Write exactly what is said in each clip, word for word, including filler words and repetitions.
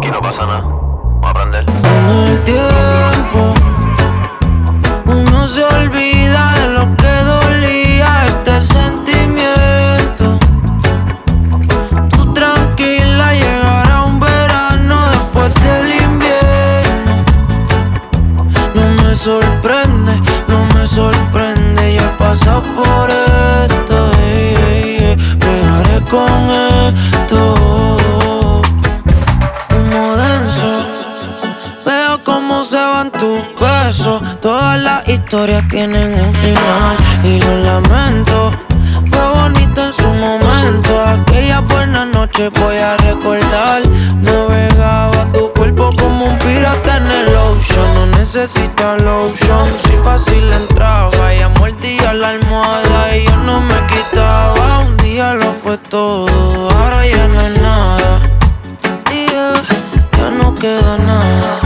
y no pasa nada. Vamos a aprender. Con el tiempo uno se olvida de lo que dolía este sentimiento. Tú tranquila, llegará un verano después del invierno. No me sorprende, no me sorprende, ya he pasado por esto, ey, ey, ey. Bregaré con esto. Humo denso, veo cómo se van tus besos. Todas las historias tienen un final y lo lamento. Fue bonito en su momento, aquella buena noche voy a recordar. Navegaba tu cuerpo como un pirata en el ocean. No necesita lotion, si fácil entraba. Ella mordía la almohada y yo no me quitaba. Un día lo fue todo, ahora ya no es nada. Y yeah, ya no queda nada.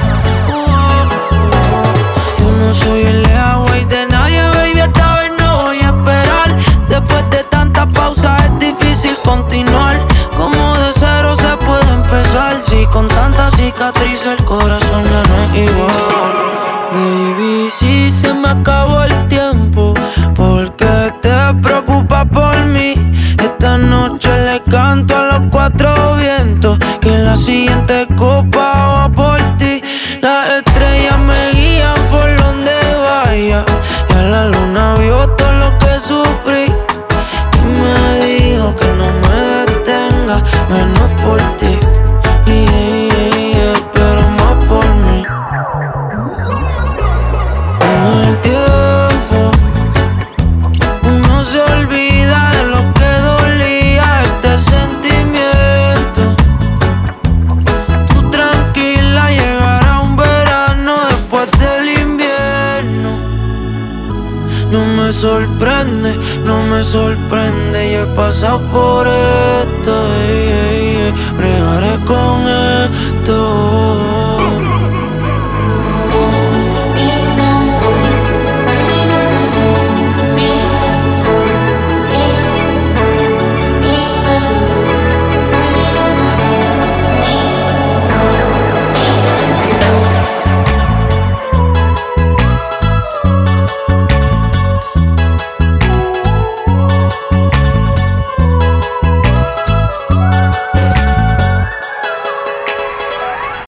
Soy el leaway de nadie, baby, esta vez no voy a esperar. Después de tanta pausa es difícil continuar. Como de cero se puede empezar, si con tanta cicatriz el corazón ya no es igual. Baby, si se me acabó el tiempo, ¿por qué te preocupas por mí? Esta noche le canto a los cuatro vientos que la siguiente copa va por ti. Las estrellas me guían por donde vaya, ya la luna vio todo lo que sufrí y me dijo que no me detenga, menos por ti, yeah, yeah, yeah, pero más por mí. Con el tiempo uno se olvida de lo que dolía este sentimiento. Tú tranquila, llegará un verano después del invierno. No me sorprende, no me sorprende, ya he pasado por esto, ey, ey, ey. Bregaré con él.